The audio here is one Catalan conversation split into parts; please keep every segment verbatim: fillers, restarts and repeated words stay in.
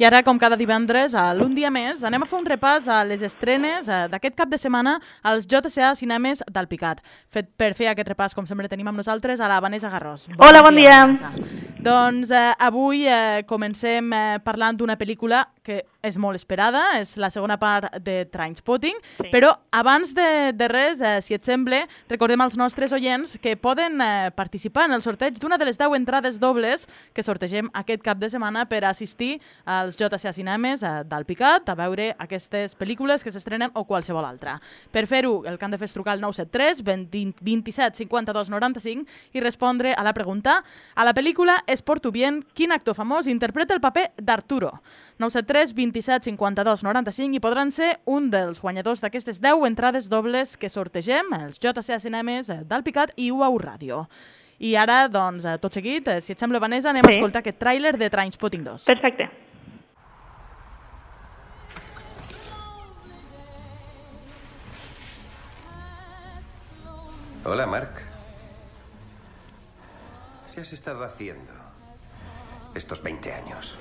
I ara, com cada divendres, a l'Un dia més, anem a fer un repàs a les estrenes d'aquest cap de setmana als J C A Cinemes d'Alpicat. Fet per fer aquest repàs, com sempre, tenim amb nosaltres a la Vanessa Garrós. Bon Hola, bon dia. dia. Doncs eh, avui eh, comencem eh, parlant d'una pel·lícula que és molt esperada, és la segona part de Trainspotting, sí. Però abans de, de res, eh, si et sembla, recordem als nostres oients que poden eh, participar en el sorteig d'una de les deu entrades dobles que sortegem aquest cap de setmana per assistir als J C A Cinemes eh, d'Alpicat a veure aquestes pel·lícules que s'estrenen o qualsevol altra. Per fer-ho, el que han de fer és trucar al nou set tres, vint-i-set, cinquanta-dos, noranta-cinc i respondre a la pregunta: a la pel·lícula Es por tu bien, quin actor famós interpreta el paper d'Arturo? nou set tres, vint-i-set, cinquanta-dos, noranta-cinc i podran ser un dels guanyadors d'aquestes deu entrades dobles que sortegem als J C A Cinemes d'Alpicat i U A U Ràdio. I ara, doncs, tot seguit, si et sembla, Vanessa, anem sí. a escoltar aquest tràiler de Trainspotting dos. Perfecte. Hola, Mark. ¿Qué has estado haciendo estos veinte años?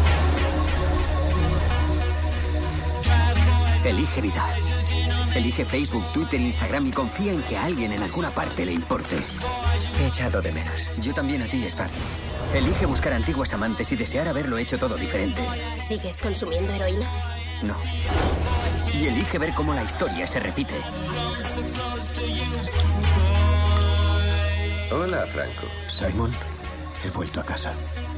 Elige vida. Elige Facebook, Twitter, Instagram y confía en que a alguien en alguna parte le importe. He echado de menos. Yo también a ti, Spad. Elige buscar antiguas amantes y desear haberlo hecho todo diferente. ¿Sigues consumiendo heroína? No. Y elige ver cómo la historia se repite. Hola, Franco. Simon, he vuelto a casa.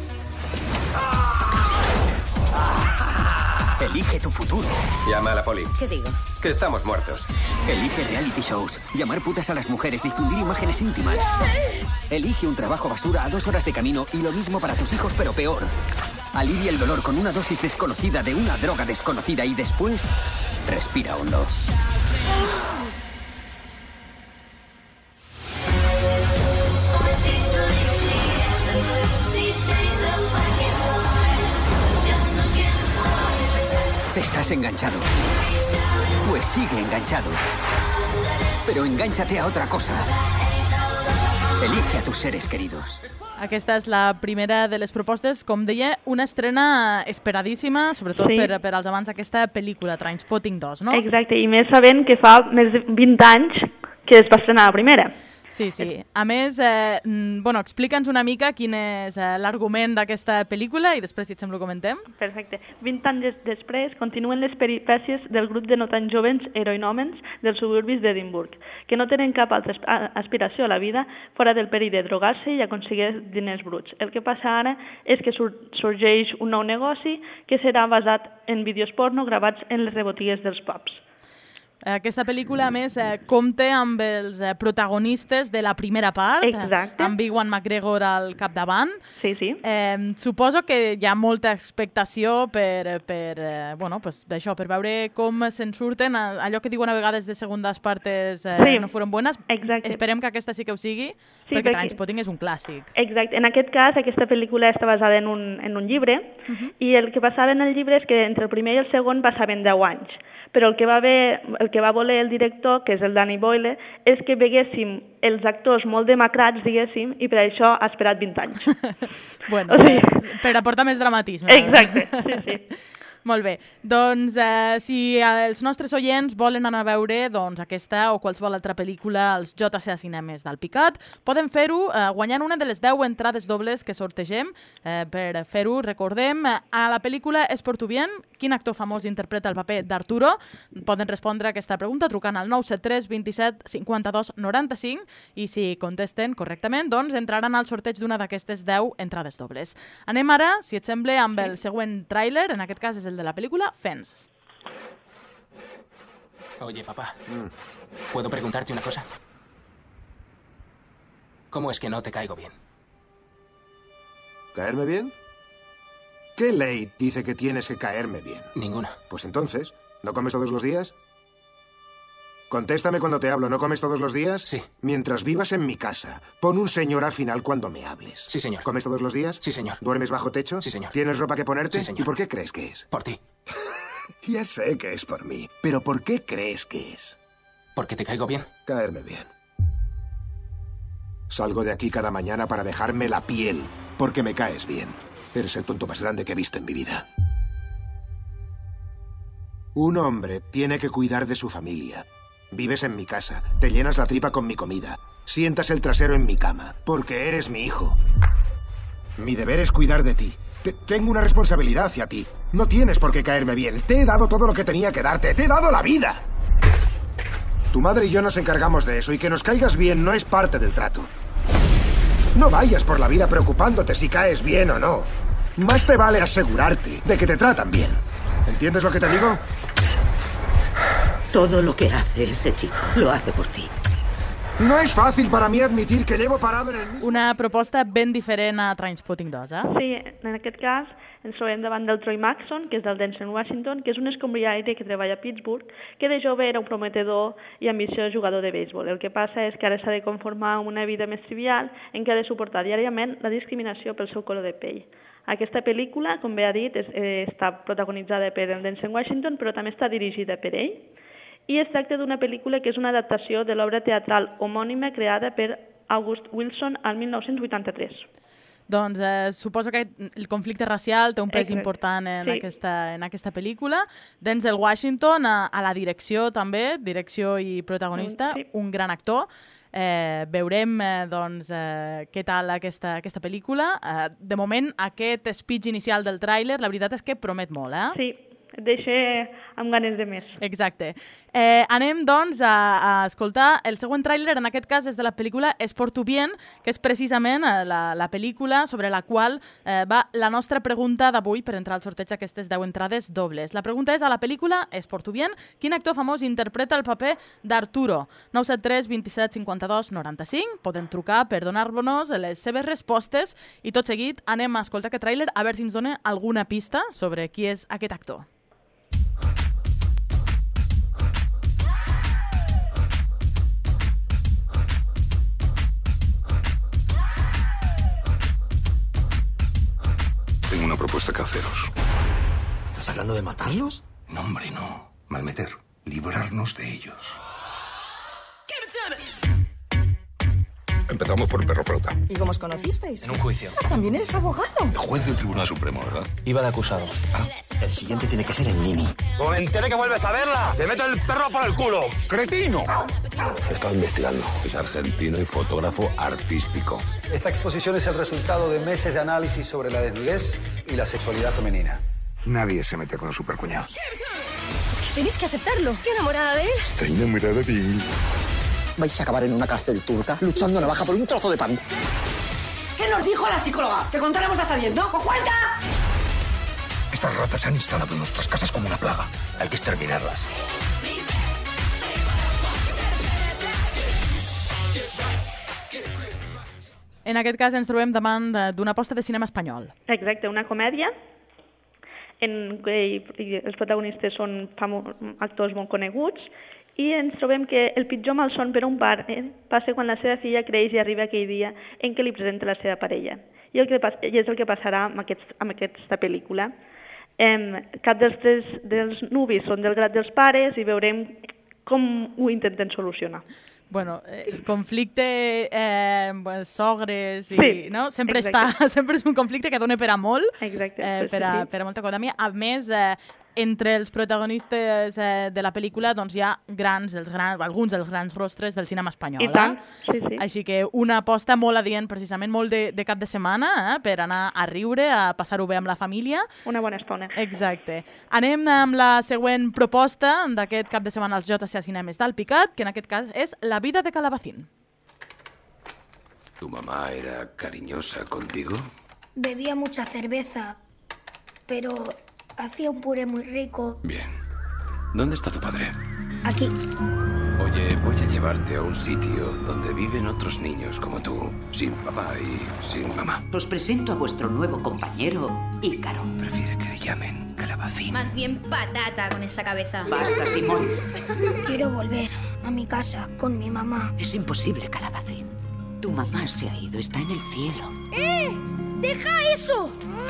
Elige tu futuro. Llama a la poli. ¿Qué digo? Que estamos muertos. Elige reality shows, llamar putas a las mujeres, difundir imágenes íntimas. Elige un trabajo basura a dos horas de camino y lo mismo para tus hijos, pero peor. Alivia el dolor con una dosis desconocida de una droga desconocida y después respira hondo. Estás enganchado. Pues sigue enganchado. Pero engánchate a otra cosa. Elige a tus seres queridos. Aquesta és la primera de les propostes. Com deia, una estrena esperadíssima, sobretot sí. per, per als amants d'aquesta pel·lícula, Trainspotting dos, no? Exacte, i més sabent que fa més de vint anys que es va estrenar la primera. Sí, sí. A més, eh, bueno, explica'ns una mica quin és eh, l'argument d'aquesta pel·lícula i després, si et sembla, ho comentem. Perfecte. vint anys després continuen les peripècies del grup de no tan jovens heroinòmens dels suburbis d'Edimburg, que no tenen cap altra aspiració a la vida fora del perill de drogar-se i aconseguir diners bruts. El que passa ara és que sorgeix un nou negoci que serà basat en vídeos porno gravats en les rebotigues dels pubs. Aquesta pel·lícula, a més, eh, compta amb els eh, protagonistes de la primera part, Exacte. amb Ewan McGregor al capdavant. Sí, sí. Eh, suposo que hi ha molta expectació per, per, eh, bueno, pues, això, per veure com se'n surten. Allò que diuen a vegades de segundes partes eh, sí. no foren bones. Exacte. Esperem que aquesta sí que ho sigui, sí, perquè, perquè Trainspotting és un clàssic. Exacte. En aquest cas, aquesta pel·lícula està basada en un, en un llibre, uh-huh. i el que passava en el llibre és que entre el primer i el segon passaven deu anys. Però el que, va haver, el que va voler el director, que és el Danny Boyle, és que veguéssim els actors molt demacrats, diguéssim, i per això ha esperat vint anys. Bueno, o sigui... per aportar més dramatisme. Exacte, sí, sí. Molt bé. Doncs eh, si els nostres oients volen anar a veure doncs, aquesta o qualsevol altra pel·lícula als J C A Cinemes d'Alpicat, poden fer-ho eh, guanyant una de les deu entrades dobles que sortegem. Eh, per fer-ho, recordem, a la pel·lícula Es por tu bien, quin actor famós interpreta el paper d'Arturo? Poden respondre a aquesta pregunta trucant al nou set tres, vint-i-set, cinquanta-dos, noranta-cinc i si contesten correctament, doncs entraran al sorteig d'una d'aquestes deu entrades dobles. Anem ara, si et sembla, amb el següent tràiler, en aquest cas és el de la película Fence. Oye, papá, ¿puedo preguntarte una cosa? ¿Cómo es que no te caigo bien? ¿Caerme bien? ¿Qué ley dice que tienes que caerme bien? Ninguna. Pues entonces, ¿no comes todos los días? Contéstame cuando te hablo, ¿no comes todos los días? Sí. Mientras vivas en mi casa, pon un señor al final cuando me hables. Sí, señor. ¿Comes todos los días? Sí, señor. ¿Duermes bajo techo? Sí, señor. ¿Tienes ropa que ponerte? Sí, señor. ¿Y por qué crees que es? Por ti. Ya sé que es por mí, pero ¿por qué crees que es? ¿Porque te caigo bien? Caerme bien. Salgo de aquí cada mañana para dejarme la piel, porque me caes bien. Eres el tonto más grande que he visto en mi vida. Un hombre tiene que cuidar de su familia. Vives en mi casa, te llenas la tripa con mi comida, sientas el trasero en mi cama, porque eres mi hijo. Mi deber es cuidar de ti. Te- tengo una responsabilidad hacia ti. No tienes por qué caerme bien. Te he dado todo lo que tenía que darte. Te he dado la vida. Tu madre y yo nos encargamos de eso, y que nos caigas bien no es parte del trato. No vayas por la vida preocupándote si caes bien o no. Más te vale asegurarte de que te tratan bien. ¿Entiendes lo que te digo? Todo lo que hace ese chico lo hace por ti. No és fàcil per a mi admitir que llevo parado en el mismo... Una proposta ben diferent a Trainspotting dos, eh? Sí, en aquest cas ens trobem davant del Troy Maxson, que és del Denzel Washington, que és un escombriaire que treballa a Pittsburgh, que de jove era un prometedor i ambiciós jugador de béisbol. El que passa és que ara s'ha de conformar amb una vida més trivial en què ha de suportar diàriament la discriminació pel seu color de pell. Aquesta pel·lícula, com bé ha dit, és, eh, està protagonitzada per el Denzel Washington, però també està dirigida per ell, i es tracta d'una pel·lícula que és una adaptació de l'obra teatral homònima creada per August Wilson al mil nou-cents vuitanta-tres. Doncs eh, suposo que el conflicte racial té un pes Exacte. important en, Sí. aquesta, en aquesta pel·lícula. Denzel Washington a, a la direcció també, direcció i protagonista, Sí. un gran actor. Eh, veurem eh, doncs, eh, què tal aquesta, aquesta pel·lícula. Eh, de moment, aquest speech inicial del tràiler, la veritat és que promet molt, eh? Sí, et deixa amb ganes de més. Exacte. Eh, anem, doncs, a, a escoltar el següent tràiler. En aquest cas és de la pel·lícula Es por tu bien, que és precisament eh, la, la pel·lícula sobre la qual eh, va la nostra pregunta d'avui per entrar al sorteig d'aquestes deu entrades dobles. La pregunta és, a la pel·lícula Es por tu bien, quin actor famós interpreta el paper d'Arturo? nou set tres dos set cinc dos nou cinc. Poden trucar per donar-nos les seves respostes i tot seguit anem a escoltar aquest tràiler a veure si ens dona alguna pista sobre qui és aquest actor. Tengo una propuesta que haceros. ¿Estás hablando de matarlos? No, hombre, no. Malmeter. Librarnos de ellos. Empezamos por el perro pelota. ¿Y cómo os conocisteis? En un juicio. También eres abogado. El juez del Tribunal Supremo, ¿verdad? Iba de acusado. El siguiente tiene que ser el Mini. ¡O me entere que vuelves a verla! ¡Te meto el perro por el culo! ¡Cretino! He estado investigando. Es argentino y fotógrafo artístico. Esta exposición es el resultado de meses de análisis sobre la desnudez y la sexualidad femenina. Nadie se mete con los supercuñados. Es que tenéis que aceptarlo. Estoy enamorada de él. Estoy enamorada de ti. Vais a acabar en una cárcel turca luchando navaja por un trozo de pan. ¿Qué nos dijo la psicóloga? Que contaremos hasta diez, ¿no? ¡Pues cuenta! Estas ratas se han instalado en nuestras casas como una plaga. Hay que exterminarlas. En aquest cas ens trobem davant d'una aposta de cinema espanyol. Exacte, una comèdia en què els protagonistes són actors molt coneguts i ens trobem que el pitjor malson per un pare eh, passa quan la seva filla creix i arriba aquell dia en què li presenta la seva parella. I, el que, i és el que passarà amb, aquest, amb aquesta pel·lícula. Eh, cap dels tres dels nuvis són del grat dels pares i veurem com ho intenten solucionar. Bueno, el conflicte eh, sogres i, sí, no? sempre, està, sempre és un conflicte que dona per a molt, exacte, eh, per, a, sí. per a molta cosa. A més, eh, entre els protagonistes eh, de la pel·lícula doncs, hi ha grans, els grans, alguns dels grans rostres del cinema espanyol. I tant, eh? sí, sí. Així que una aposta molt adient, precisament, molt de, de cap de setmana, eh? per anar a riure, a passar-ho bé amb la família. Una bona estona. Exacte. Anem amb la següent proposta d'aquest cap de setmana als J C A Cinemes d'Alpicat, que en aquest cas és La vida de Calabacín. ¿Tu mamá era cariñosa contigo? Bebía mucha cerveza, pero hacía un puré muy rico. Bien. ¿Dónde está tu padre? Aquí. Oye, voy a llevarte a un sitio donde viven otros niños como tú, sin papá y sin mamá. Os presento a vuestro nuevo compañero, Ícaro. Prefiere que le llamen Calabacín. Más bien patata con esa cabeza. Basta, Simón. Quiero volver a mi casa con mi mamá. Es imposible, Calabacín. Tu mamá se ha ido, está en el cielo. ¡Eh! ¡Deja eso!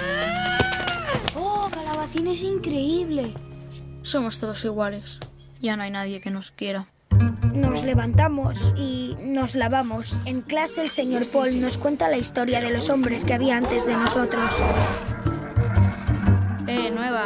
¡Oh, Calabacín es increíble! Somos todos iguales. Ya no hay nadie que nos quiera. Nos levantamos y nos lavamos. En clase el señor Paul nos cuenta la historia de los hombres que había antes de nosotros. Eh, nueva.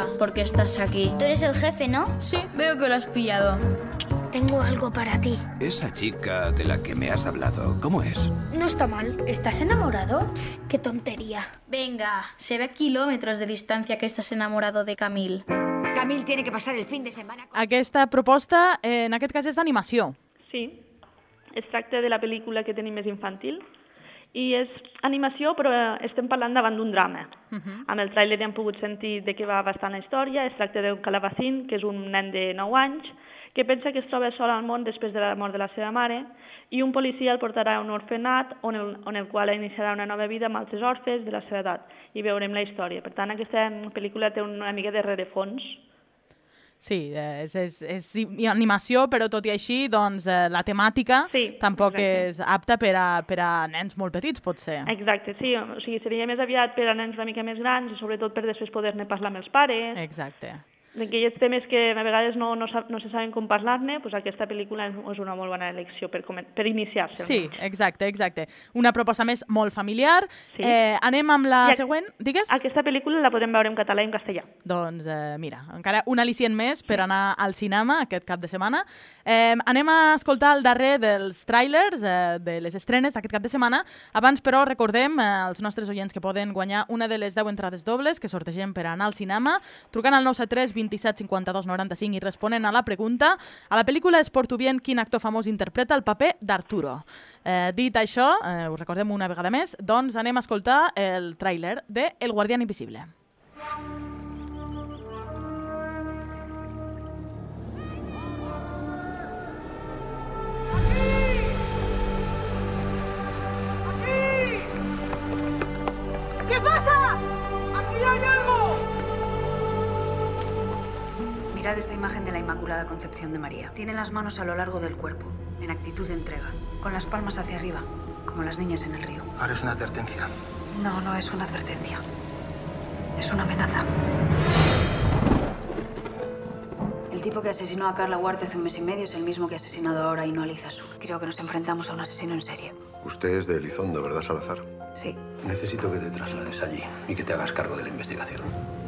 ¿por qué estás aquí? Tú eres el jefe, ¿no? Sí, veo que lo has pillado. Tengo algo para ti. Esa chica de la que me has hablado, ¿cómo es? No está mal. ¿Estás enamorado? Qué tontería. Venga, se ve a kilómetros de distancia que estás enamorado de Camille. Camille tiene que pasar el fin de setmana... Aquesta proposta, eh, en aquest cas, és d'animació. Sí, es tracta de la pel·lícula que tenim més infantil i és animació, però estem parlant davant d'un drama. Uh-huh. Amb el tràiler ja hem pogut sentir de què va bastant la història. Es tracta d'un calabacín, que és un nen de nou anys, que pensa que es troba sol al món després de la mort de la seva mare, i un policia el portarà a un orfenat on el, on el qual iniciarà una nova vida amb altres orfes de la seva edat, i veurem la història. Per tant, aquesta pel·lícula té una mica de rerefons. Sí, és, és, és animació, però tot i així, doncs, eh, la temàtica sí, tampoc exacte. És apta per a, per a nens molt petits, potser. Exacte, sí, o sigui, seria més aviat per a nens una mica més grans i sobretot per després poder-ne parlar amb els pares. Exacte. D'aquells temes que a vegades no, no, no se saben com parlar-ne, doncs aquesta pel·lícula és una molt bona elecció per, per iniciar-se. Sí, exacte, exacte. Una proposta més molt familiar. Sí. Eh, anem amb la a, següent, digues? Aquesta pel·lícula la podem veure en català i en castellà. Doncs eh, mira, encara un al·licient més per anar al cinema aquest cap de setmana. Eh, anem a escoltar el darrer dels tràilers eh, de les estrenes d'aquest cap de setmana. Abans, però, recordem eh, als nostres oients que poden guanyar una de les deu entrades dobles que sortegem per anar al cinema, trucant al nou set tres vint-i-set cinquanta-dos noranta-cinc i responent a la pregunta. A la pel·lícula Es por tu bien, quin actor famós interpreta el paper d'Arturo? Eh, dit això, eh, us recordem una vegada més, doncs anem a escoltar el tràiler de El guardián invisible. ¿Qué pasa? ¡Aquí hay algo! Mirad esta imagen de la Inmaculada Concepción de María. Tiene las manos a lo largo del cuerpo, en actitud de entrega, con las palmas hacia arriba, como las niñas en el río. Ahora es una advertencia. No, no es una advertencia. Es una amenaza. El tipo que asesinó a Carla Huarte hace un mes y medio es el mismo que ha asesinado ahora a Ainhoa Lizazu. Creo que nos enfrentamos a un asesino en serie. Usted es de Elizondo, ¿verdad, Salazar? Sí. Necesito que te traslades allí y que te hagas cargo de la investigación.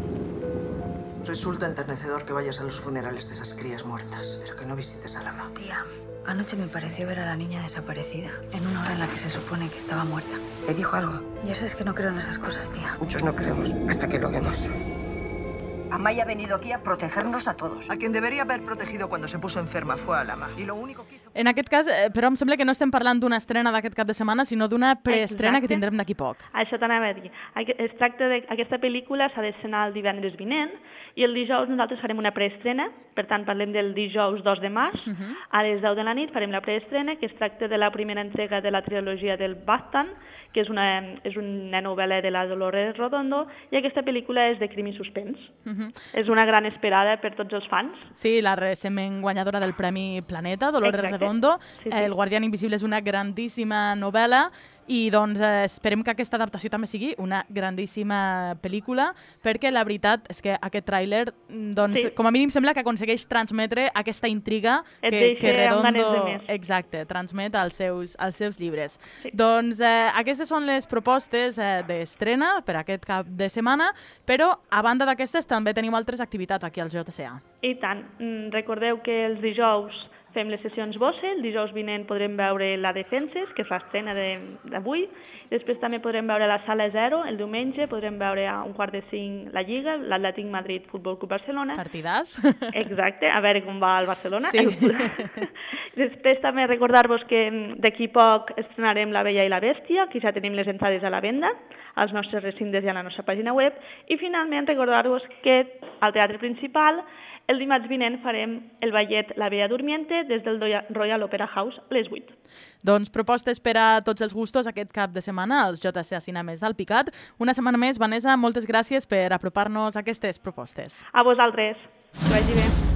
Resulta enternecedor que vayas a los funerales de esas crías muertas, pero que no visites a Lama. Tía, anoche me pareció ver a la niña desaparecida, en una hora en la que se supone que estaba muerta. ¿Te dijo algo? Ya sabes que no creo en esas cosas, tía. Muchos no creemos, hasta que lo vemos. Amaya ha venido aquí a protegernos a todos. A quien debería haver protegido cuando se puso enferma fue a Lama. Y lo único que hizo... En aquest cas, eh, però em sembla que no estem parlant d'una estrena d'aquest cap de setmana, sinó d'una preestrena Exacte. Que tindrem d'aquí poc. Això t'anava a dir. Es tracta d'aquesta pel·lícula, s'ha d'estrenar el divendres vinent, i el dijous nosaltres farem una preestrena, per tant parlem del dijous dos de març, uh -huh. a les deu de la nit farem la preestrena, que es tracta de la primera entrega de la trilogia del Baztan, que és una, és una novel·la de la Dolores Redondo, i aquesta pel·lícula és de crim i suspens. Uh -huh. És una gran esperada per tots els fans. Sí, la recentment guanyadora del Premi Planeta, Dolores Exacte. Redondo. Sí, sí. El guardián invisible és una grandíssima novel·la i doncs eh, esperem que aquesta adaptació també sigui una grandíssima pel·lícula, perquè la veritat és que aquest tràiler, doncs, sí. com a mínim sembla que aconsegueix transmetre aquesta intriga que, que Redondo exacte, transmet als seus, als seus llibres. Sí. Doncs eh, aquestes són les propostes eh, d'estrena per aquest cap de setmana, però a banda d'aquestes també tenim altres activitats aquí al J C A. I tant, recordeu que els dijous fem les sessions Bosse, el dijous vinent podrem veure La Defenses, que és l'estrena d'avui, després també podrem veure la Sala Zero, el diumenge podrem veure a un quart de cinc la Lliga, l'Atlètic Madrid Futbol Club Barcelona. Partidàs. Exacte, a veure com va el Barcelona. Sí. Després també recordar-vos que d'aquí poc estrenarem La Bella i la Bèstia, que ja tenim les entrades a la venda, als nostres recintes i a la nostra pàgina web, i finalment recordar-vos que al Teatre Principal el dimarts vinent farem el ballet La Bella Durmiente des del Royal Opera House a les vuit. Doncs propostes per a tots els gustos aquest cap de setmana als J C A Cinemes d'Alpicat. Una setmana més, Vanessa, moltes gràcies per apropar-nos a aquestes propostes. A vosaltres. Que vagi bé.